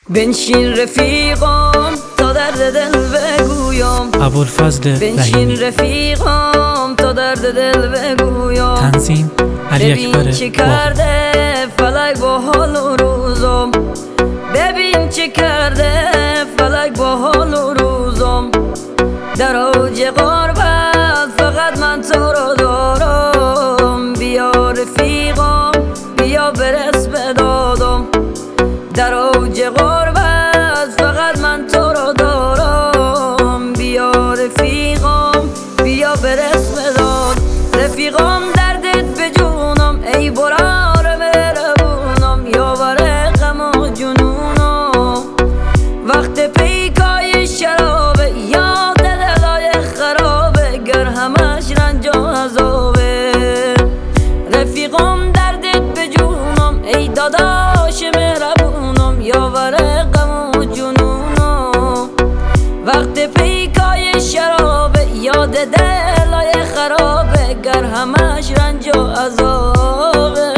بنشین رفیقام تا درد دل بگویم، ابوالفضل بنشین رفیقام تا درد دل بگویم. تنظیم علی اکبر ببین چه کرده فلک با حال و روزم، ببین چه کرده فلک با حال و روزم. در اوج غربت فقط من تو رو دارم، بیا رفیقام بیا برس به دادم. در اوج غربت فقط من تو رو دارم، بیا رفیقام بیا برس به داد. رفیقام دردت به جونم ای برار مهربونم، یاور غم و جنونم. وقت پیکای شرابه یاد دلای خرابه، گر همش رنج و عذابه. رفیقام دردت به جونم ای داداش مهربونم، یاور غم و جنونم. وقت پیکای شرابه یاد دلای خرابه، گر همش رنج و عذابه.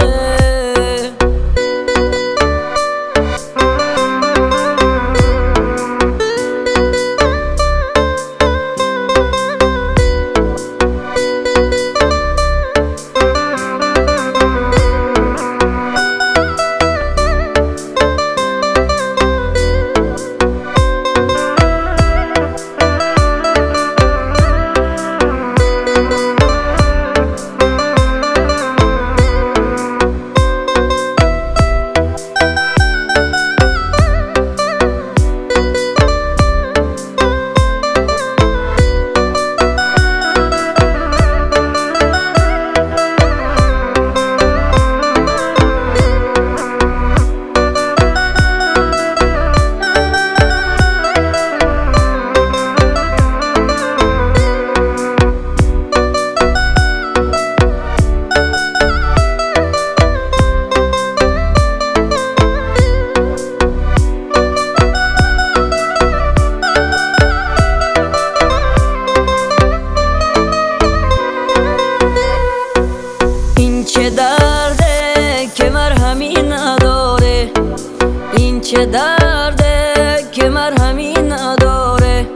چه درده که مرهمی نداره، این چه درده که مرهمی نداره.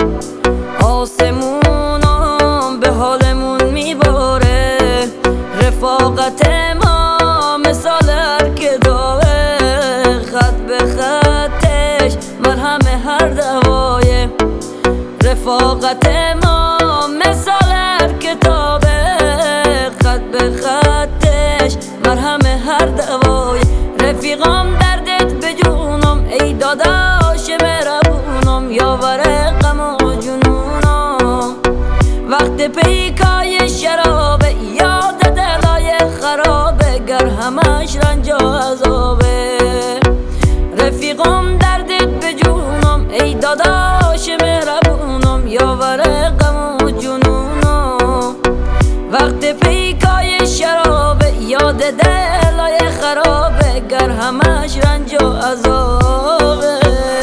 آسمونم به حالمون میباره، رفاقت ما مثال هر کتابه. خط به خطش مرهم هر دوایه، رفاقت ما مثال هر کتابه. خط به خطش مرهم هر دوای. رفیقام دردت به جونم ای داداش مهربونم، یاور غم و جنونم. وقت پیکای شرابه یاد دلای خرابه، گر همش رنج و عذابه. رفیقام دردت به جونم ای داداش مهربونم، یاور غم و جنونم. وقت پیکای شرابه یاد دلای خرابه، گر همش رنج و عذابه.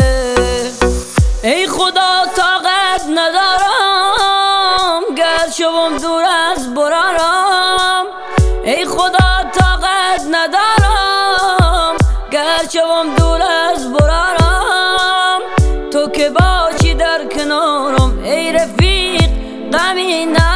ای خدا طاقت ندارم گر شوم دور از برارم، ای خدا طاقت ندارم گر شوم دور از برارم. تو که باشی در کنارم ای رفیق غمی